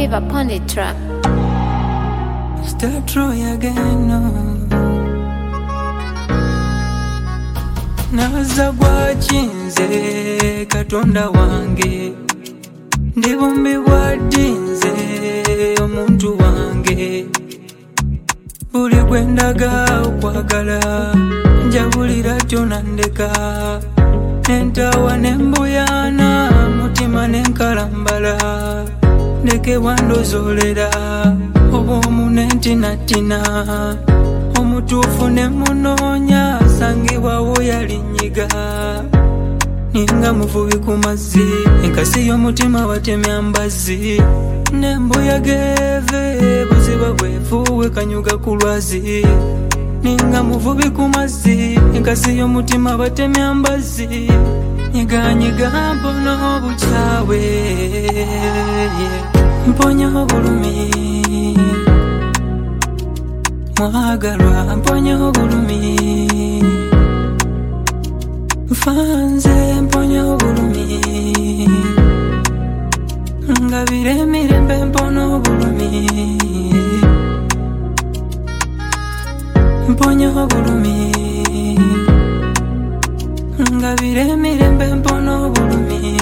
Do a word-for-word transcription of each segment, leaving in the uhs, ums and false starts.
Vive upon the track. Start Troy again, no. Naza gwachinze katonda wange, ndibumbi bwadinze omuntu wange. Buli gwendaga okwagala njabulira tonandeka, nentawa nembuyana mutima nenkalambala. Ndeke wandozolera obwomu nentinatina, omutuufu nemunoonya sangibwawo yalinyiga. Ninga muvubi ku mazzi, enkasi y'omutima watemya mbazzi. Nembuyaga eve buziba bwefuwe kanyuga ku lwazi. Ninga muvubi ku mazzi, enkasi y'omutima watemya mbazzi. Nyiganyiga mpona obukyawe, mponya obulumi. Mwagalwa mponya obulumi, nfanze mponya obulumi. Ngabire emirembe mpona obulumi, mponya obulumi. Ngabire emirembe mpona obulumi.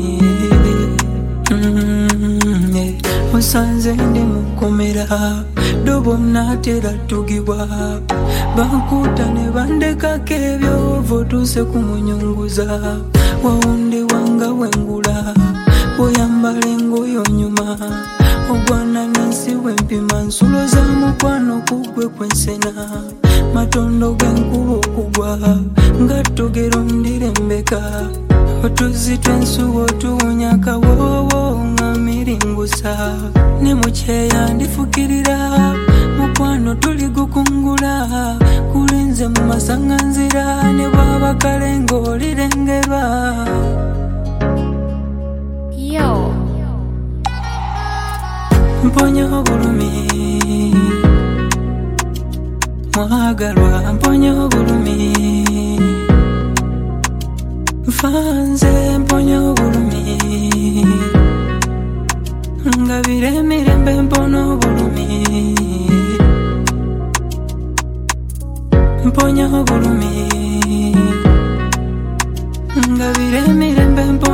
mm, yeah. Osanze ndi mukomera, dobo natera tugibwa. Bankuta ne bandekako ebyovu tuse kumunyunguza. Wawundi wanga wengula, bw'oyambala engoye onyuma. Ogwana n'ensi wempima, nsulo za mukwano kugwe kwensena. Matondo g'enkuba okugwa, nga togero ndirembeka. Otuzi tw'ensuwa otuwunya kawoowo nga miringusa. Ne mukyeya ndifukirira, mukwano tuli gukungula. Kulinze mu masanganzira, ne bwaba kale ng'olirengerwa. Yo. Mponya obulumi, mwagalwa mponya obulumi. Nfanze mponya obulumi, ngabire emirembe mpona obulumi. Mponya obulumi, ngabire emirembe mpona